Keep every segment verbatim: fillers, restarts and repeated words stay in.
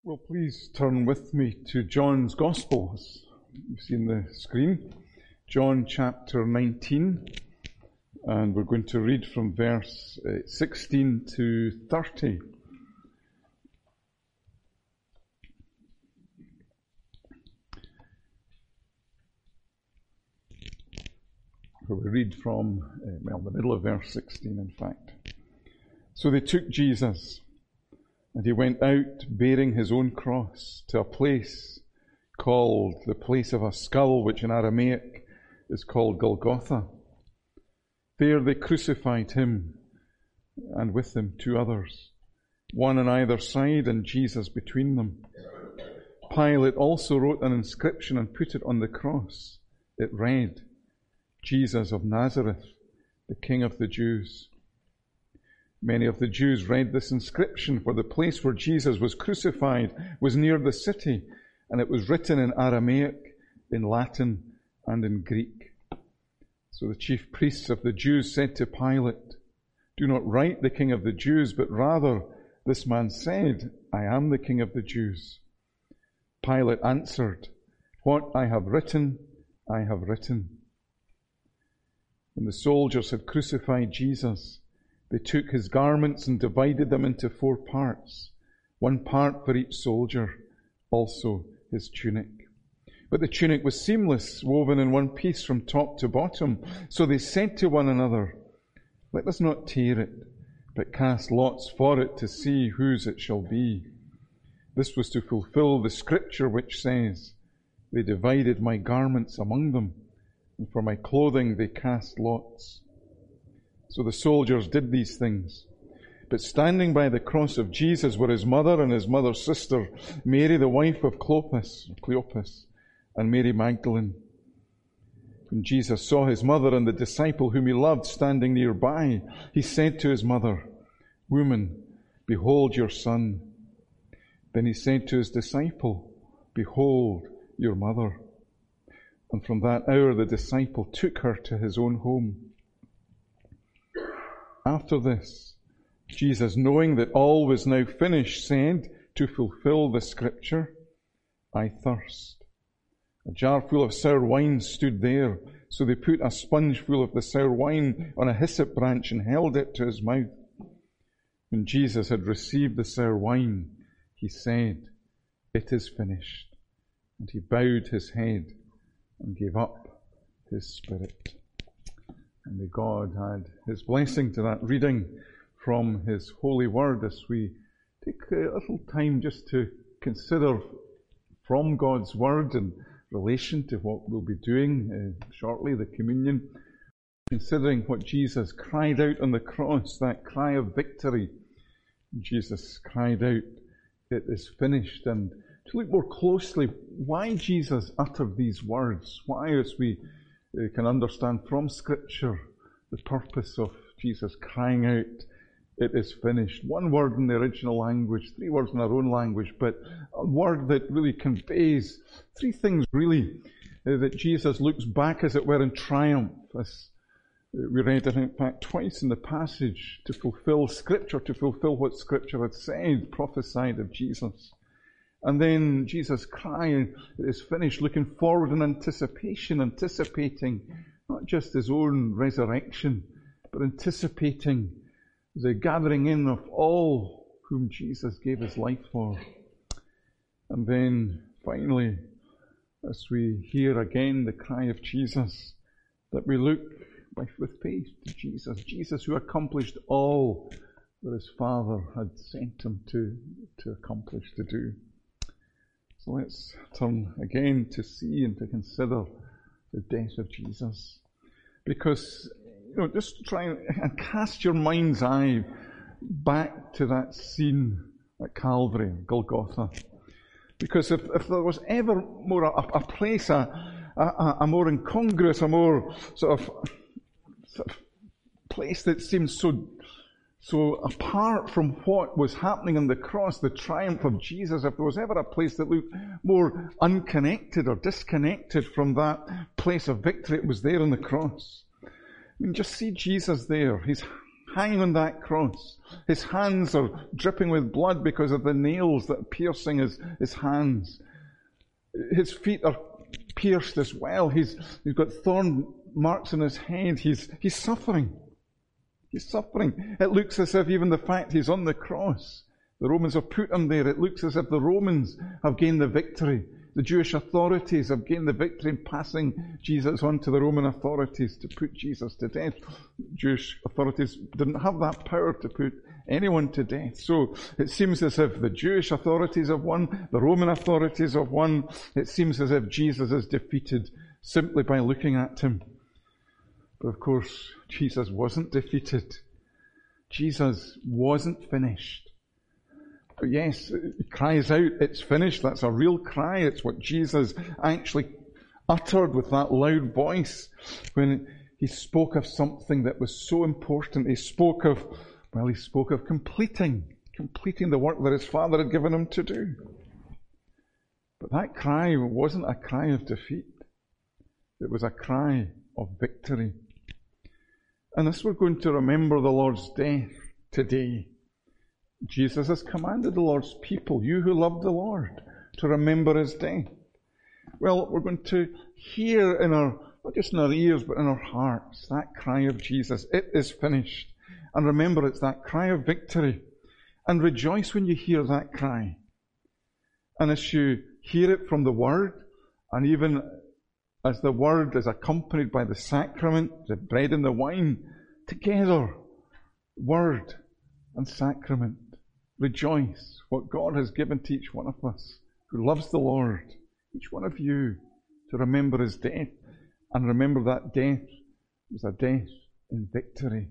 Well, please turn with me to John's Gospel, as you see on the screen. John chapter nineteen, and we're going to read from verse uh, sixteen to thirty. Where we read from, uh, well, the middle of verse sixteen, in fact. So they took Jesus, and he went out bearing his own cross to a place called the place of a skull, which in Aramaic is called Golgotha. There they crucified him, and with him two others, one on either side and Jesus between them. Pilate also wrote an inscription and put it on the cross. It read, Jesus of Nazareth, the King of the Jews. Many of the Jews read this inscription, for the place where Jesus was crucified was near the city, and it was written in Aramaic, in Latin, and in Greek. So the chief priests of the Jews said to Pilate, "Do not write the King of the Jews, but rather, this man said, I am the King of the Jews." Pilate answered, "What I have written, I have written." When the soldiers had crucified Jesus, they took his garments and divided them into four parts, one part for each soldier, also his tunic. But the tunic was seamless, woven in one piece from top to bottom. So they said to one another, "Let us not tear it, but cast lots for it to see whose it shall be." This was to fulfill the scripture which says, "They divided my garments among them, and for my clothing they cast lots." So the soldiers did these things. But standing by the cross of Jesus were his mother and his mother's sister, Mary the wife of Clopas, Cleopas, and Mary Magdalene. When Jesus saw his mother and the disciple whom he loved standing nearby, he said to his mother, "Woman, behold your son." Then he said to his disciple, "Behold your mother." And from that hour the disciple took her to his own home. After this, Jesus, knowing that all was now finished, said, to fulfill the scripture, "I thirst." A jar full of sour wine stood there, so they put a sponge full of the sour wine on a hyssop branch and held it to his mouth. When Jesus had received the sour wine, he said, "It is finished." And he bowed his head and gave up his spirit. And may God add his blessing to that reading from his holy word as we take a little time just to consider from God's word in relation to what we'll be doing uh, shortly, the communion, considering what Jesus cried out on the cross, that cry of victory. Jesus cried out, "It is finished." And to look more closely why Jesus uttered these words, why, as we You can understand from Scripture the purpose of Jesus crying out, "It is finished." One word in the original language, three words in our own language, but a word that really conveys three things really, uh, that Jesus looks back, as it were, in triumph, as we read it in fact twice in the passage, to fulfill Scripture, to fulfill what Scripture had said, prophesied of Jesus. And then Jesus crying, "It is finished," looking forward in anticipation, anticipating not just his own resurrection, but anticipating the gathering in of all whom Jesus gave his life for. And then finally, as we hear again the cry of Jesus, that we look with faith to Jesus, Jesus who accomplished all that his Father had sent him to, to accomplish, to do. So let's turn again to see and to consider the death of Jesus. Because, you know, just try and cast your mind's eye back to that scene at Calvary, Golgotha. Because if, if there was ever more a, a place, a, a, a more incongruous, a more sort of, sort of place that seems so So apart from what was happening on the cross, the triumph of Jesus, if there was ever a place that looked more unconnected or disconnected from that place of victory, it was there on the cross. I mean, just see Jesus there. He's hanging on that cross. His hands are dripping with blood because of the nails that are piercing his, his hands. His feet are pierced as well. He's, he's got thorn marks on his head. He's, he's suffering. He's suffering. It looks as if even the fact he's on the cross, the Romans have put him there, it looks as if the Romans have gained the victory. The Jewish authorities have gained the victory in passing Jesus on to the Roman authorities to put Jesus to death. Jewish authorities didn't have that power to put anyone to death. So it seems as if the Jewish authorities have won, the Roman authorities have won. It seems as if Jesus is defeated simply by looking at him. But of course, Jesus wasn't defeated. Jesus wasn't finished. But yes, it cries out, it's finished. That's a real cry. It's what Jesus actually uttered with that loud voice when he spoke of something that was so important. He spoke of, well, he spoke of completing, completing the work that his Father had given him to do. But that cry wasn't a cry of defeat. It was a cry of victory. And as we're going to remember the Lord's death today, Jesus has commanded the Lord's people, you who love the Lord, to remember his death. Well, we're going to hear in our, not just in our ears, but in our hearts, that cry of Jesus. It is finished. And remember, it's that cry of victory. And rejoice when you hear that cry. And as you hear it from the Word, and even as the Word is accompanied by the sacrament, the bread and the wine, together, Word and sacrament, rejoice what God has given to each one of us who loves the Lord, each one of you, to remember his death. And remember that death was a death in victory.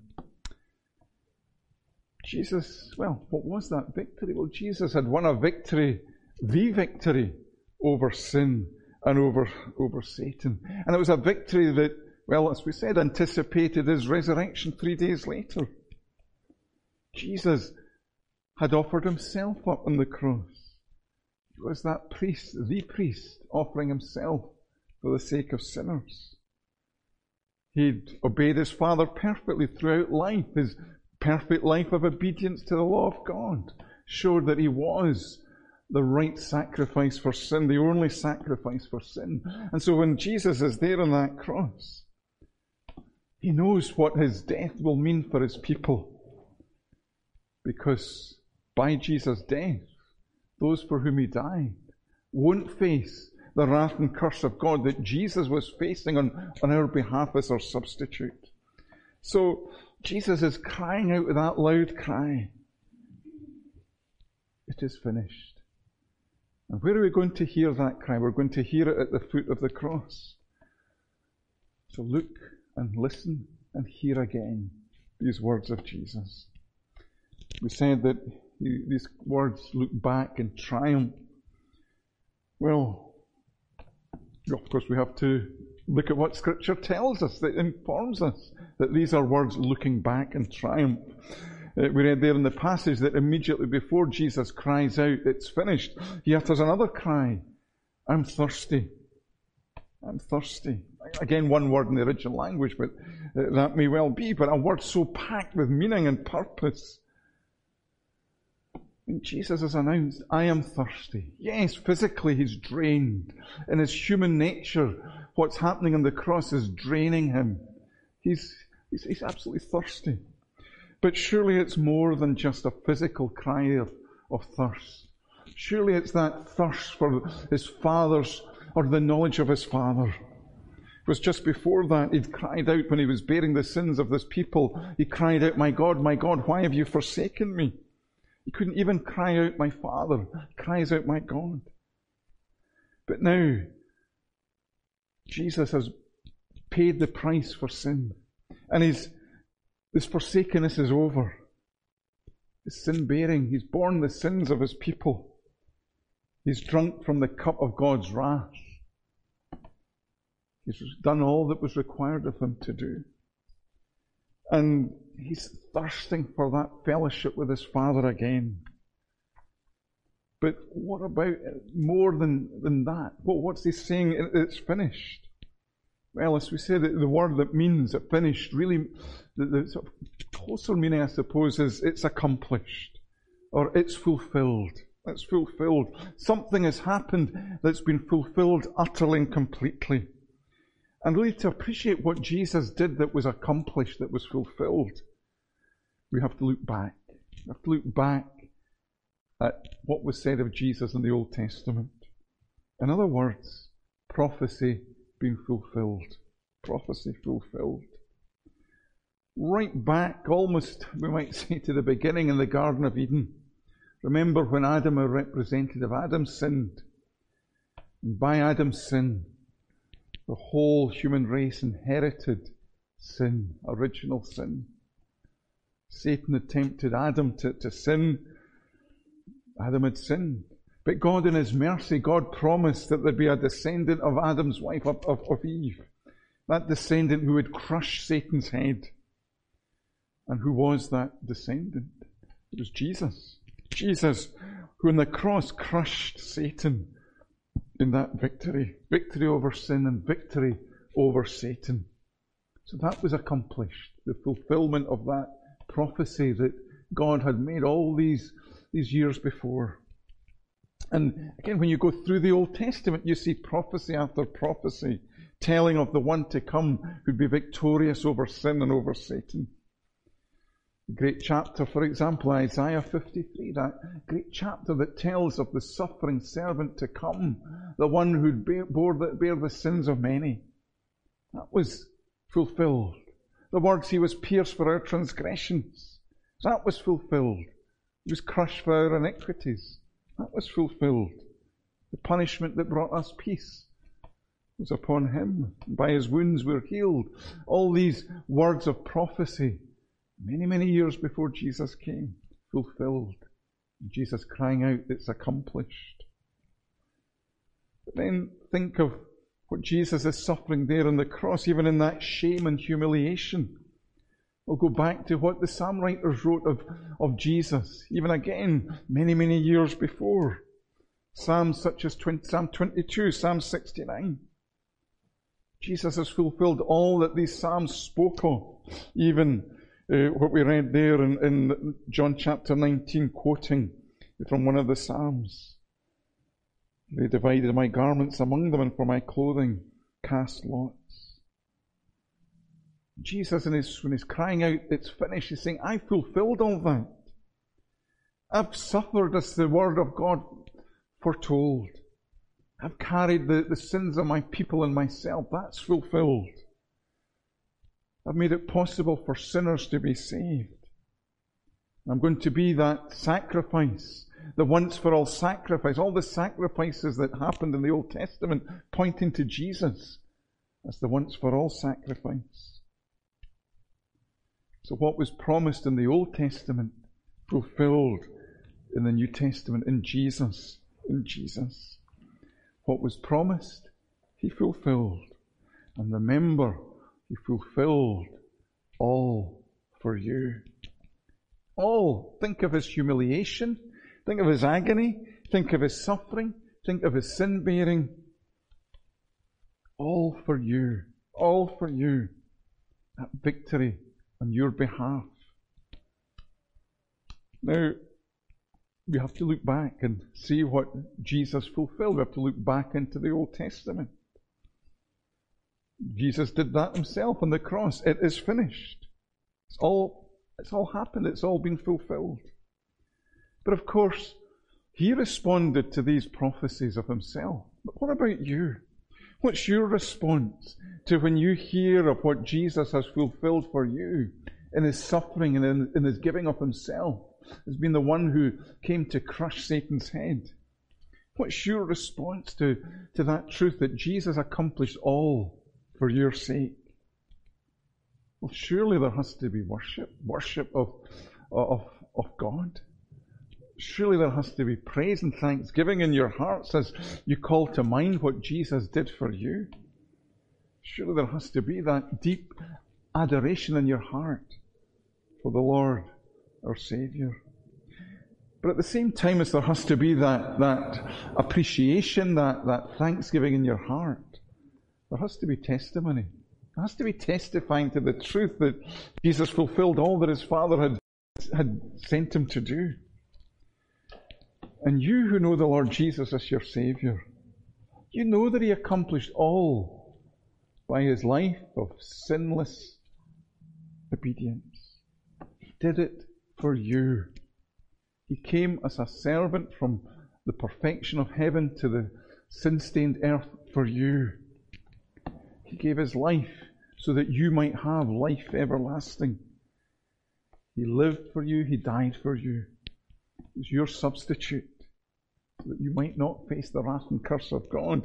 Jesus, well, what was that victory? Well, Jesus had won a victory, the victory over sin and over, over Satan. And it was a victory that, well, as we said, anticipated his resurrection three days later. Jesus had offered himself up on the cross. He was that priest, the priest, offering himself for the sake of sinners. He'd obeyed his Father perfectly throughout life. His perfect life of obedience to the law of God showed that he was the right sacrifice for sin, the only sacrifice for sin. And so when Jesus is there on that cross, he knows what his death will mean for his people. Because by Jesus' death, those for whom he died won't face the wrath and curse of God that Jesus was facing on, on our behalf as our substitute. So Jesus is crying out with that loud cry, it is finished. And where are we going to hear that cry? We're going to hear it at the foot of the cross. So look and listen and hear again these words of Jesus. We said that he, these words look back in triumph. Well, of course we have to look at what Scripture tells us, that informs us that these are words looking back in triumph. Uh, we read there in the passage that immediately before Jesus cries out, it's finished, he utters another cry, I'm thirsty. I'm thirsty. Again, one word in the original language, but uh, that may well be, but a word so packed with meaning and purpose. And Jesus has announced, I am thirsty. Yes, physically he's drained. In his human nature, what's happening on the cross is draining him. He's, he's, he's absolutely thirsty. But surely it's more than just a physical cry of, of thirst. Surely it's that thirst for his Father's, or the knowledge of his Father. It was just before that he'd cried out when he was bearing the sins of this people. He cried out, my God, my God, why have you forsaken me? He couldn't even cry out, my Father. He cries out, my God. But now, Jesus has paid the price for sin. And his, his forsakenness is over. His sin-bearing. He's borne the sins of his people. He's drunk from the cup of God's wrath. He's done all that was required of him to do. And he's thirsting for that fellowship with his Father again. But what about more than, than that? What, what's he saying? It's finished. Well, as we said, the word that means it finished, really, the, the sort of closer meaning, I suppose, is it's accomplished, or it's fulfilled. It's fulfilled. Something has happened that's been fulfilled utterly and completely. And really to appreciate what Jesus did that was accomplished, that was fulfilled, we have to look back. We have to look back at what was said of Jesus in the Old Testament. In other words, prophecy being fulfilled. Prophecy fulfilled. Right back, almost, we might say, to the beginning in the Garden of Eden. Remember when Adam, a representative, Adam sinned. And by Adam's sin, the whole human race inherited sin, original sin. Satan had tempted Adam to, to sin. Adam had sinned. But God in His mercy, God promised that there'd be a descendant of Adam's wife, of, of, of Eve. That descendant who would crush Satan's head. And who was that descendant? It was Jesus. Jesus, who on the cross crushed Satan in that victory. Victory over sin and victory over Satan. So that was accomplished. The fulfillment of that prophecy that God had made all these, these years before. And again, when you go through the Old Testament, you see prophecy after prophecy, telling of the one to come who'd be victorious over sin and over Satan. A great chapter, for example, Isaiah fifty-three, that great chapter that tells of the suffering servant to come, the one who'd bear, bore the, bear the sins of many. That was fulfilled. The words, He was pierced for our transgressions. That was fulfilled. He was crushed for our iniquities. That was fulfilled. The punishment that brought us peace was upon Him. By His wounds we're healed. All these words of prophecy, many, many years before Jesus came, fulfilled. Jesus crying out, it's accomplished. But then think of what Jesus is suffering there on the cross, even in that shame and humiliation. We'll go back to what the psalm writers wrote of, of Jesus, even again, many, many years before. Psalms such as twenty, Psalm twenty-two, Psalm sixty-nine. Jesus has fulfilled all that these psalms spoke of, even uh, what we read there in, in John chapter nineteen, quoting from one of the psalms. They divided my garments among them, and for my clothing cast lots. Jesus, in his, when he's crying out, it's finished, he's saying, I fulfilled all that. I've suffered as the word of God foretold. I've carried the, the sins of my people and myself. That's fulfilled. I've made it possible for sinners to be saved. I'm going to be that sacrifice, the once for all sacrifice. All the sacrifices that happened in the Old Testament pointing to Jesus as the once for all sacrifice. So what was promised in the Old Testament, fulfilled in the New Testament, in Jesus, in Jesus. What was promised, He fulfilled. And remember, He fulfilled all for you. All. Think of His humiliation. Think of His agony. Think of His suffering. Think of His sin bearing. All for you. All for you. That victory on your behalf. Now, we have to look back and see what Jesus fulfilled. We have to look back into the Old Testament. Jesus did that Himself on the cross. It is finished. It's all, it's all happened. It's all been fulfilled. But of course, He responded to these prophecies of Himself. But what about you? What's your response to when you hear of what Jesus has fulfilled for you in His suffering and in, in His giving of Himself as being the one who came to crush Satan's head? What's your response to, to that truth that Jesus accomplished all for your sake? Well, surely there has to be worship, worship of, of, of God. Surely there has to be praise and thanksgiving in your hearts as you call to mind what Jesus did for you. Surely there has to be that deep adoration in your heart for the Lord, our Saviour. But at the same time as there has to be that, that appreciation, that, that thanksgiving in your heart, there has to be testimony. There has to be testifying to the truth that Jesus fulfilled all that his Father had, had sent him to do. And you who know the Lord Jesus as your Saviour, you know that he accomplished all by his life of sinless obedience. He did it for you. He came as a servant from the perfection of heaven to the sin-stained earth for you. He gave his life so that you might have life everlasting. He lived for you. He died for you. He's your substitute so that you might not face the wrath and curse of God.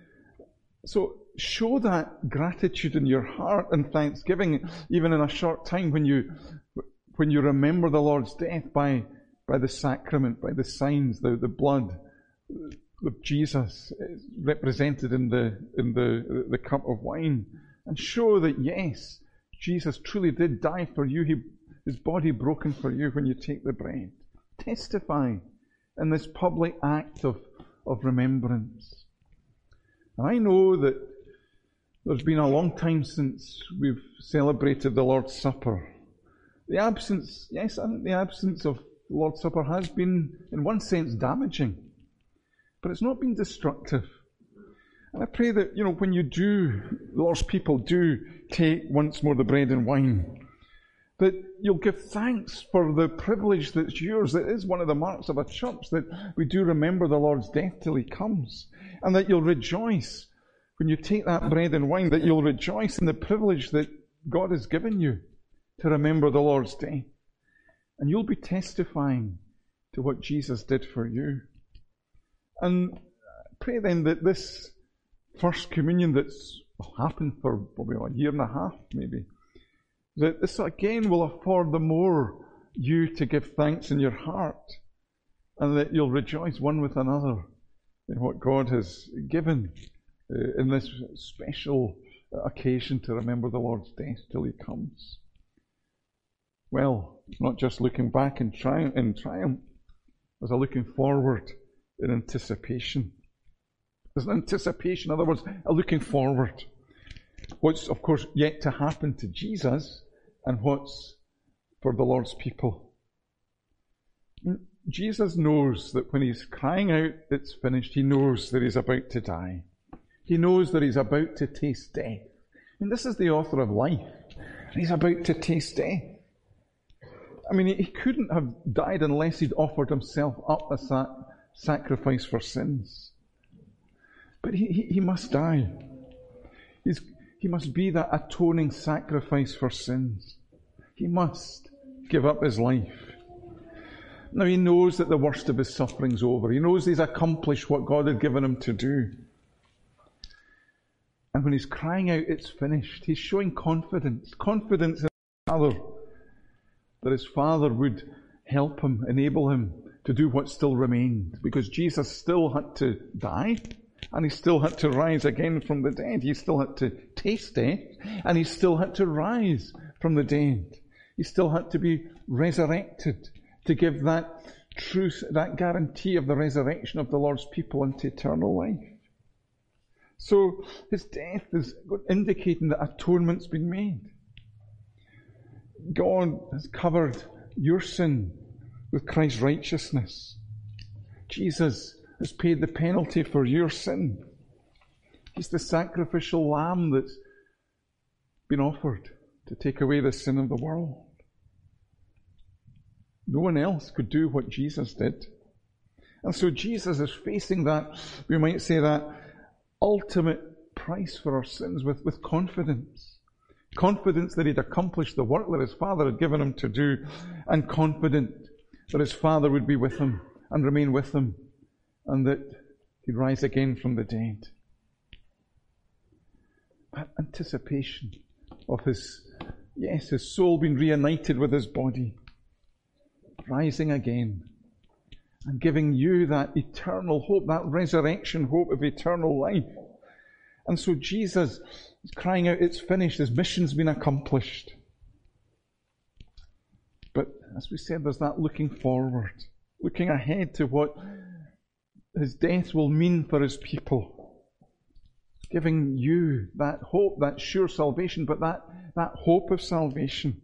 So show that gratitude in your heart and thanksgiving, even in a short time when you when you remember the Lord's death by, by the sacrament, by the signs, the, the blood of Jesus represented in the in the, the cup of wine. And show that, yes, Jesus truly did die for you. He, his body broken for you when you take the bread. Testify in this public act of, of remembrance. And I know that there's been a long time since we've celebrated the Lord's Supper. The absence, yes, I think the absence of the Lord's Supper has been, in one sense, damaging. But it's not been destructive. And I pray that, you know, when you do, the Lord's people do take once more the bread and wine, that you'll give thanks for the privilege that's yours. That is one of the marks of a church, that we do remember the Lord's death till he comes. And that you'll rejoice when you take that bread and wine, that you'll rejoice in the privilege that God has given you to remember the Lord's death. And you'll be testifying to what Jesus did for you. And pray then that this First Communion that's happened for probably a year and a half maybe, that this again will afford the more you to give thanks in your heart, and that you'll rejoice one with another in what God has given uh, in this special occasion to remember the Lord's death till he comes. Well, not just looking back in triumph, in triumph, there's a looking forward in anticipation. There's an anticipation, in other words, a looking forward. What's, of course, yet to happen to Jesus and what's for the Lord's people. Jesus knows that when he's crying out, it's finished, he knows that he's about to die. He knows that he's about to taste death. And this is the author of life. He's about to taste death. I mean, he couldn't have died unless he'd offered himself up as a sacrifice for sins. But he, he, he must die. He's, he must be that atoning sacrifice for sins. He must give up his life. Now he knows that the worst of his suffering's over. He knows he's accomplished what God had given him to do. And when he's crying out, it's finished, he's showing confidence. Confidence in his Father. That his Father would help him, enable him to do what still remained. Because Jesus still had to die. And he still had to rise again from the dead. He still had to taste death. And he still had to rise from the dead. He still had to be resurrected to give that truth, that guarantee of the resurrection of the Lord's people into eternal life. So his death is indicating that atonement's been made. God has covered your sin with Christ's righteousness. Jesus has paid the penalty for your sin. He's the sacrificial lamb that's been offered to take away the sin of the world. No one else could do what Jesus did. And so Jesus is facing that, we might say, that ultimate price for our sins with, with confidence. Confidence that he'd accomplished the work that his Father had given him to do, and confident that his Father would be with him and remain with him, and that he'd rise again from the dead. That anticipation of his, yes, his soul being reunited with his body, rising again, and giving you that eternal hope, that resurrection hope of eternal life. And so Jesus is crying out, it's finished, his mission's been accomplished. But as we said, there's that looking forward, looking ahead to what his death will mean for his people. giving you that hope, that sure salvation, but that, that hope of salvation.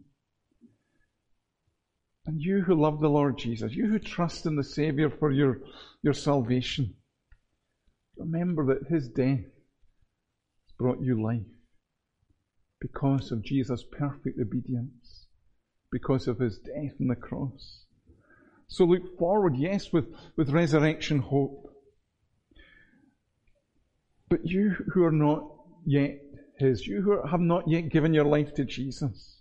And you who love the Lord Jesus, you who trust in the Saviour for your, your salvation, remember that His death has brought you life because of Jesus' perfect obedience, because of His death on the cross. So look forward, yes, with, with resurrection hope. But you who are not yet His, you who have not yet given your life to Jesus,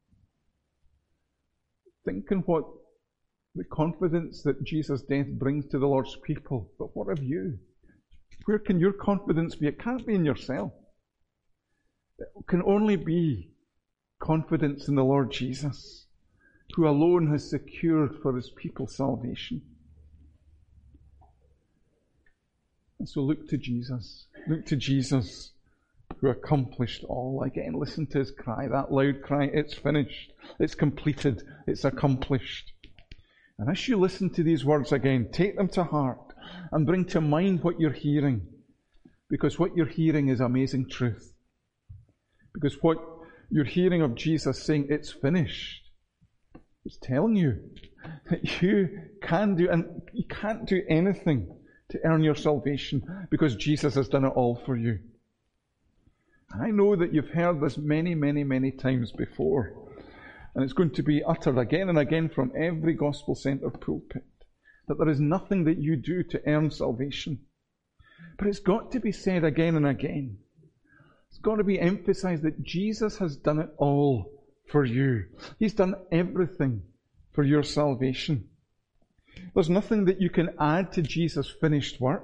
think on what the confidence that Jesus' death brings to the Lord's people. But what of you? Where can your confidence be? It can't be in yourself. It can only be confidence in the Lord Jesus, who alone has secured for His people salvation. And so look to Jesus. Look to Jesus, who accomplished all. Again, listen to His cry, that loud cry, it's finished, it's completed, it's accomplished. And as you listen to these words again, take them to heart and bring to mind what you're hearing. Because what you're hearing is amazing truth. Because what you're hearing of Jesus saying, it's finished, it's telling you that you can do, and you can't do anything to earn your salvation because Jesus has done it all for you. And I know that you've heard this many, many, many times before. And it's going to be uttered again and again from every gospel-centered pulpit, that there is nothing that you do to earn salvation. But it's got to be said again and again. It's got to be emphasized that Jesus has done it all for you. He's done everything for your salvation. There's nothing that you can add to Jesus' finished work.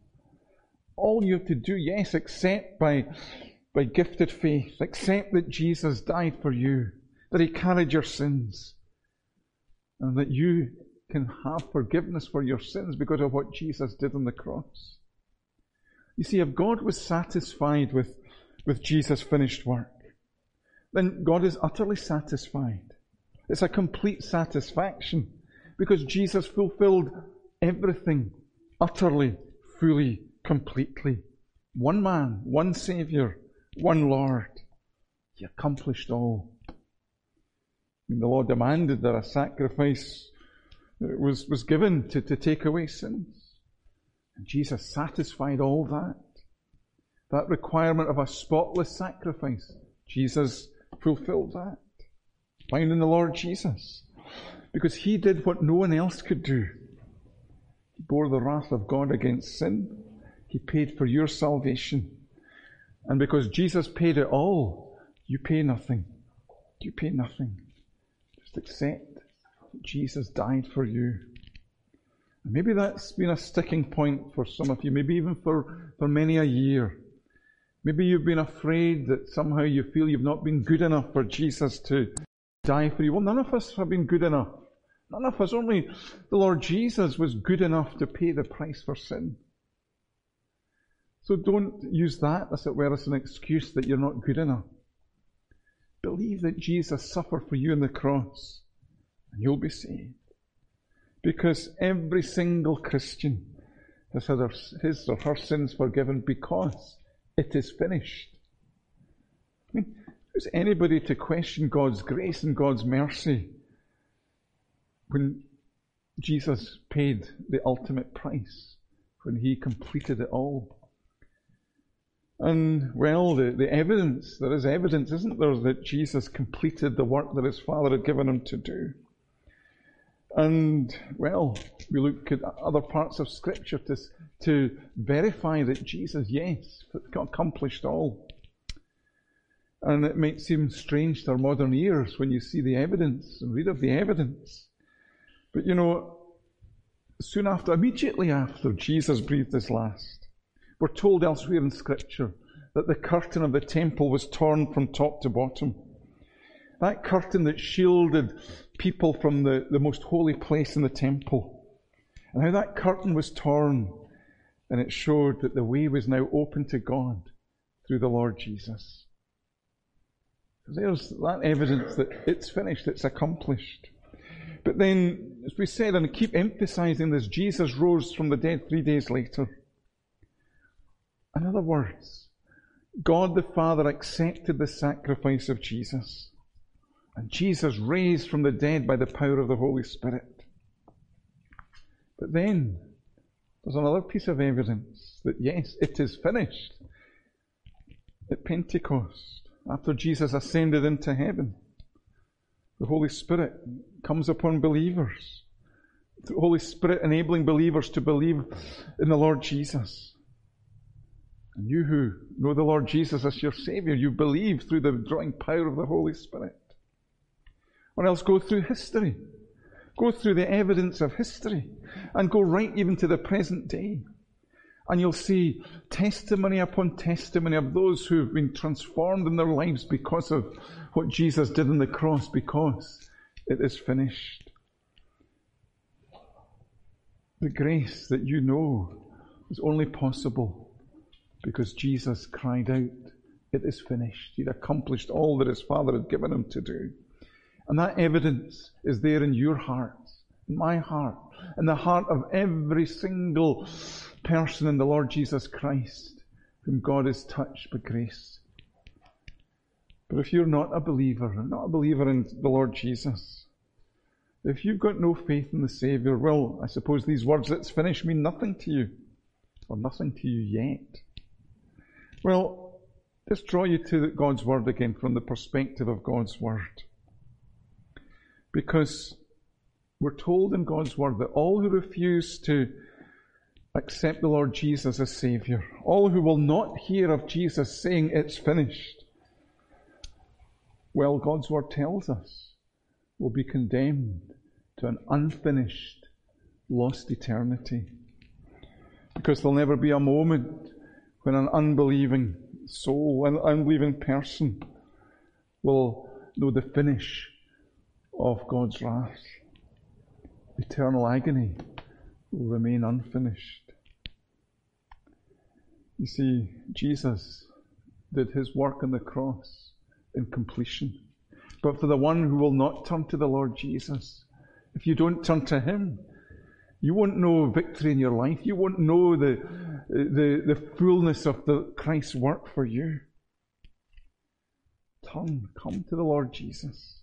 All you have to do, yes, accept by, by gifted faith, accept that Jesus died for you, that He carried your sins, and that you can have forgiveness for your sins because of what Jesus did on the cross. You see, if God was satisfied with, with Jesus' finished work, then God is utterly satisfied. It's a complete satisfaction because Jesus fulfilled everything utterly, fully, completely. One man, one Saviour, one Lord. He accomplished all. I mean, the law demanded that a sacrifice was, was given to, to take away sins. And Jesus satisfied all that. That requirement of a spotless sacrifice, Jesus fulfilled that. Found in the Lord Jesus. Because He did what no one else could do. He bore the wrath of God against sin. He paid for your salvation. And because Jesus paid it all, you pay nothing. You pay nothing. Just accept that Jesus died for you. And maybe that's been a sticking point for some of you, maybe even for, for many a year. Maybe you've been afraid that somehow you feel you've not been good enough for Jesus to die for you. Well, none of us have been good enough. None of us. Only the Lord Jesus was good enough to pay the price for sin. So don't use that, as it were, as an excuse that you're not good enough. Believe that Jesus suffered for you on the cross, and you'll be saved. Because every single Christian has had his or her sins forgiven because it is finished. I mean, who's anybody to question God's grace and God's mercy when Jesus paid the ultimate price, when He completed it all? And, well, the, the evidence, there is evidence, isn't there, that Jesus completed the work that His Father had given Him to do. And, well, we look at other parts of Scripture to, to verify that Jesus, yes, accomplished all. And it might seem strange to our modern ears when you see the evidence and read of the evidence. But, you know, soon after, immediately after Jesus breathed His last, we're told elsewhere in Scripture that the curtain of the temple was torn from top to bottom. That curtain that shielded people from the, the most holy place in the temple. And how that curtain was torn, and it showed that the way was now open to God through the Lord Jesus. So there's that evidence that it's finished, it's accomplished. But then, as we said, and I keep emphasizing this, Jesus rose from the dead three days later. In other words, God the Father accepted the sacrifice of Jesus, and Jesus raised from the dead by the power of the Holy Spirit. But then, there's another piece of evidence that yes, it is finished. At Pentecost, after Jesus ascended into heaven, the Holy Spirit comes upon believers. The Holy Spirit enabling believers to believe in the Lord Jesus. And you who know the Lord Jesus as your Saviour, you believe through the drawing power of the Holy Spirit. Or else go through history. Go through the evidence of history and go right even to the present day. And you'll see testimony upon testimony of those who have been transformed in their lives because of what Jesus did on the cross, because it is finished. The grace that you know is only possible because Jesus cried out, "It is finished." He'd accomplished all that his Father had given him to do. And that evidence is there in your heart, in my heart, in the heart of every single person in the Lord Jesus Christ, whom God has touched by grace. But if you're not a believer, not a believer in the Lord Jesus, if you've got no faith in the Saviour, well, I suppose these words, "It's finished," mean nothing to you, or nothing to you yet. Well, let's draw you to God's Word again from the perspective of God's Word. Because we're told in God's Word that all who refuse to accept the Lord Jesus as Saviour, all who will not hear of Jesus saying it's finished, well, God's Word tells us, will be condemned to an unfinished, lost eternity. Because there'll never be a moment when an unbelieving soul, an unbelieving person, will know the finish of God's wrath. Eternal agony will remain unfinished. You see, Jesus did his work on the cross in completion. But for the one who will not turn to the Lord Jesus, if you don't turn to him, you won't know victory in your life. You won't know the, the, the fullness of the Christ's work for you. Turn, come to the Lord Jesus.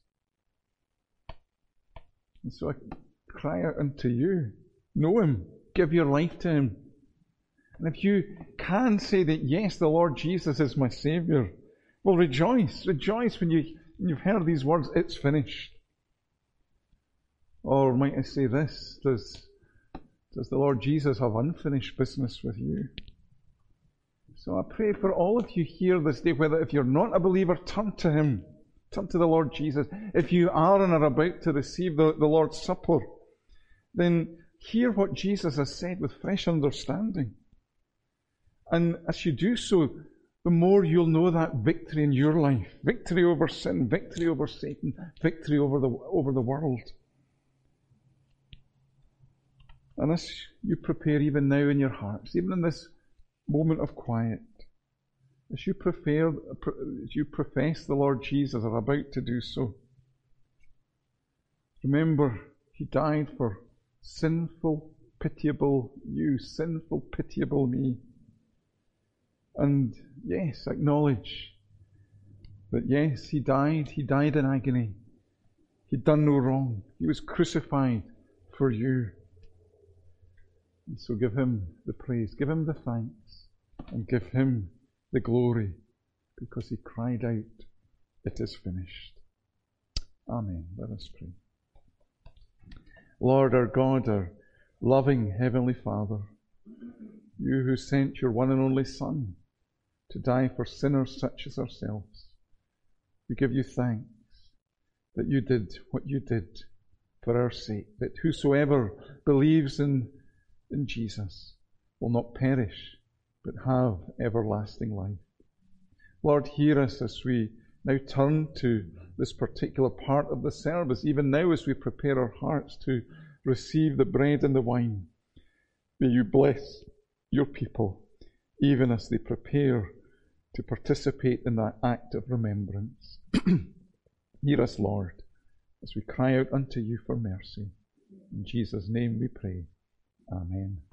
And so I cry out unto you, know him, give your life to him. And if you can say that, yes, the Lord Jesus is my Saviour, well, rejoice, rejoice when, you, when you've heard these words, "It's finished." Or might I say this, does, does the Lord Jesus have unfinished business with you? So I pray for all of you here this day, whether if you're not a believer, turn to him. Turn to the Lord Jesus. If you are and are about to receive the, the Lord's Supper, then hear what Jesus has said with fresh understanding. And as you do so, the more you'll know that victory in your life. Victory over sin, victory over Satan, victory over the, over the world. And as you prepare even now in your hearts, even in this moment of quiet, as you, prefer, as you profess the Lord Jesus, are about to do so, remember, he died for sinful, pitiable you, sinful, pitiable me. And yes, acknowledge that yes, he died, he died in agony. He'd done no wrong. He was crucified for you. And so give him the praise, give him the thanks, and give him the glory, because he cried out, "It is finished." Amen. Let us pray. Lord our God, our loving Heavenly Father, you who sent your one and only Son to die for sinners such as ourselves, we give you thanks that you did what you did for our sake, that whosoever believes in, in Jesus will not perish, but have everlasting life. Lord, hear us as we now turn to this particular part of the service, even now as we prepare our hearts to receive the bread and the wine. May you bless your people, even as they prepare to participate in that act of remembrance. Hear us, Lord, as we cry out unto you for mercy. In Jesus' name we pray. Amen.